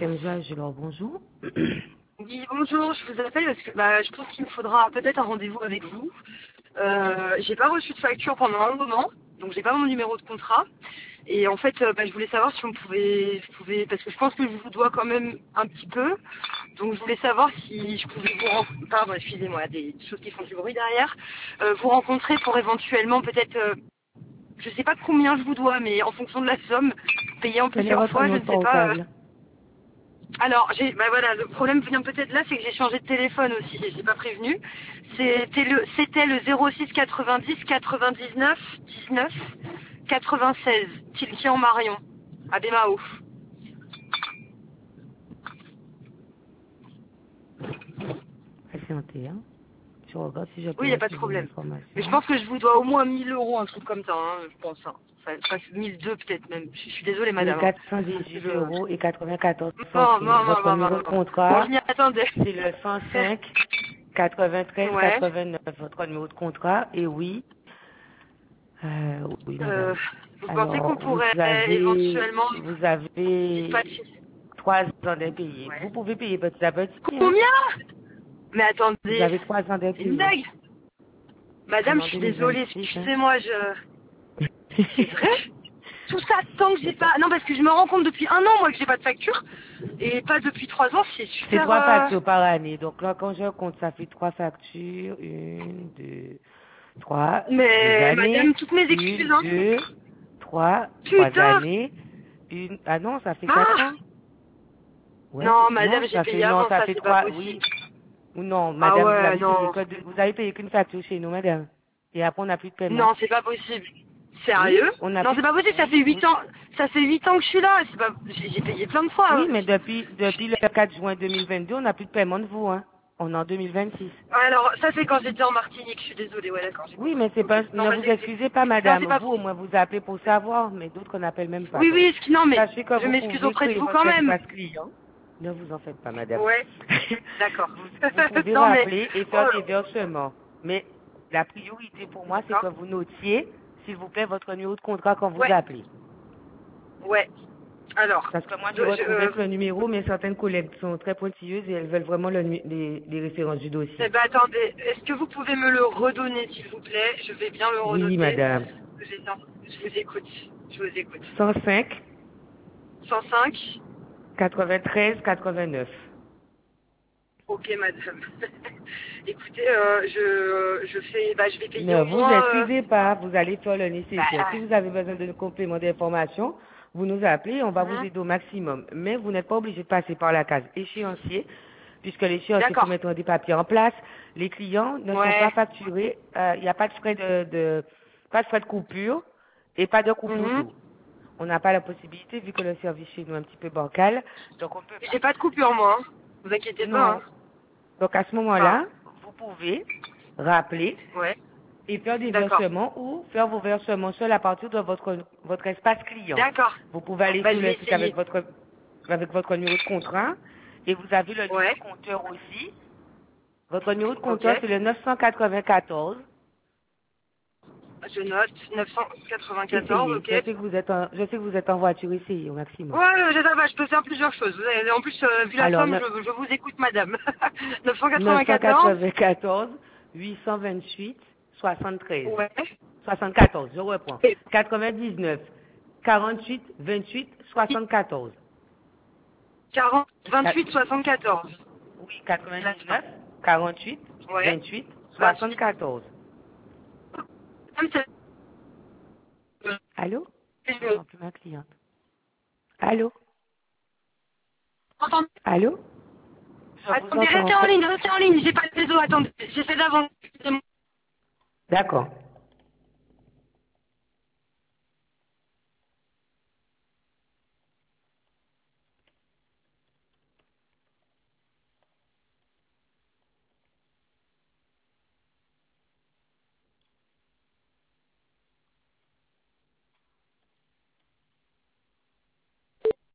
FM Joie, je leur bonjour. Oui, bonjour, je vous appelle parce que je pense qu'il me faudra peut-être un rendez-vous avec vous. J'ai pas reçu de facture pendant un moment, donc j'ai pas mon numéro de contrat. Et en fait, je voulais savoir si on pouvait, parce que je pense que je vous dois quand même un petit peu. Donc je voulais savoir si je pouvais pardon, excusez-moi, des choses qui font du bruit derrière, vous rencontrer pour éventuellement peut-être, je sais pas combien je vous dois, mais en fonction de la somme, payer en Quel est plusieurs votre fois, je numéro ne de sais pas. portable? Alors, le problème vient peut-être là, c'est que j'ai changé de téléphone aussi, et j'ai pas prévenu. C'était le 06 90 99 19 96, Tilki en Marion, à Bémao. Patientez, hein. Je regarde si je Oui, il peux n'y a pas de retrouver problème. Mais je l'information. pense que je vous dois au moins 1 000 € un truc comme ça, hein, je pense. Hein. Enfin, 1002 peut-être même. Je suis désolée, Oui, madame. Hein. 418 euros et 94 Non, centimes. non, non, Votre non, non, numéro de non. Bon, je contrat, m'y attendais. c'est le 105 93 Ouais. 89. Votre numéro de contrat, et oui, oui, Euh, madame. vous pensez qu'on Alors, pourrait éventuellement vous avez dispatcher 3 ans d'impayés. Ouais. Vous pouvez payer petit à petit, hein. Combien? Mais Vous attendez, avez 3 ans c'est une d'impayés. blague. On Madame, est je en suis désolée, 2026, hein. excusez-moi, C'est vrai? Tout ça tant que j'ai pas... Non, parce que je me rends compte depuis 1 an, moi, que j'ai pas de facture. Et pas depuis 3 ans, c'est C'est super... 3 factures par année. Donc là, quand je compte, ça fait 3 factures. Une, deux, trois. 2 Mais, années. madame, toutes mes Une, excuses, hein. deux, trois Putain. années. Une. Ah non, ça fait 4 Ah. ans. Ouais. Non, Non, madame, j'ai ça fait payé non, avant, ça ça, fait c'est pas 3. possible. Oui. Ou non, Ah madame, ouais, non. vous avez payé qu'une facture chez nous, madame. Et après, on n'a plus de paiement. Non, c'est pas possible. Oui, Sérieux? on n'a Non, plus. c'est pas possible, ça fait Oui, 8 ans. Ça fait 8 ans que je suis là. C'est pas... J'ai payé plein de fois. oui, mais depuis le 4 juin 2022, on n'a plus de paiement de vous, hein. On est en 2026. Alors, ça, c'est quand j'étais en Martinique. Je suis désolée, ouais, d'accord, j'ai Oui, compris. mais c'est Ok. pas, Non, ne vous excusez pas, non, c'est madame. pas Vous, au possible. moins, vous appelez pour savoir, mais d'autres n'appellent même pas. Oui, Donc, oui, non, mais sachez que je vous m'excuse pouvez auprès de créer vous quand votre même. espace client. Ne vous en faites pas, madame. Ouais, d'accord. Vous pouvez Non, mais... rappeler et faire Oh, des versements. Mais la priorité pour moi, c'est que d'accord. vous notiez, s'il vous plaît, votre numéro de contrat quand vous Ouais, appelez. ouais. Alors, Parce que moi, j'ai je, retrouvé que le numéro, mais certaines collègues sont très pointilleuses et elles veulent vraiment les références du dossier. eh ben, attendez, est-ce que vous pouvez me le redonner, s'il vous plaît? Je vais bien le Oui, renoter. madame. Je vous écoute. Je vous écoute. 105 105. 93 89. Ok, madame. Écoutez, je vais payer Ne au vous moins... excusez pas, vous allez faire le nécessaire. bah, Si vous avez besoin de compléments d'information, vous nous appelez, on va vous mhm. aider au maximum. Mais vous n'êtes pas obligé de passer par la case échéancier, puisque l'échéancier, il faut D'accord. mettre des papiers en place. Les clients ne sont pas Ouais. facturés, il n'y a pas de frais pas de frais de coupure et pas de coupe Mhm. loto. On n'a pas la possibilité, vu que le service chez nous est un petit peu bancal, donc on ne peut pas. J'ai pas de coupure, moi. Hein. Vous inquiétez pas. Hein. Non. Donc à ce Enfin, moment-là, vous pouvez rappeler ouais. et faire des D'accord. versements ou faire vos versements seuls à partir de votre espace client. D'accord. Vous pouvez aller Bah, sur je le vais site essayer. avec votre numéro de contrat et vous avez le numéro Ouais. de compteur aussi. Votre numéro de Ok. compteur, c'est le 994. Je note. 994, Essayez. ok. Je sais que vous êtes en voiture, essayez au maximum. Ouais, ça va, je peux faire plusieurs choses. En plus, vu la Alors, somme, je vous écoute, madame. 994. 994 828 73. Ouais. 74, je reprends. Et 99 48 28 74. 40, Qua- 28, 74. Oui, La fin. 99 48 Ouais. 28 28. 74. Madame, Allô? c'est- J'entends plus ma cliente. Allô? Entendez. Allô? Je vous Attendez, entends. restez en ligne, j'ai pas de réseau, attendez. J'essaie d'avancer. D'accord.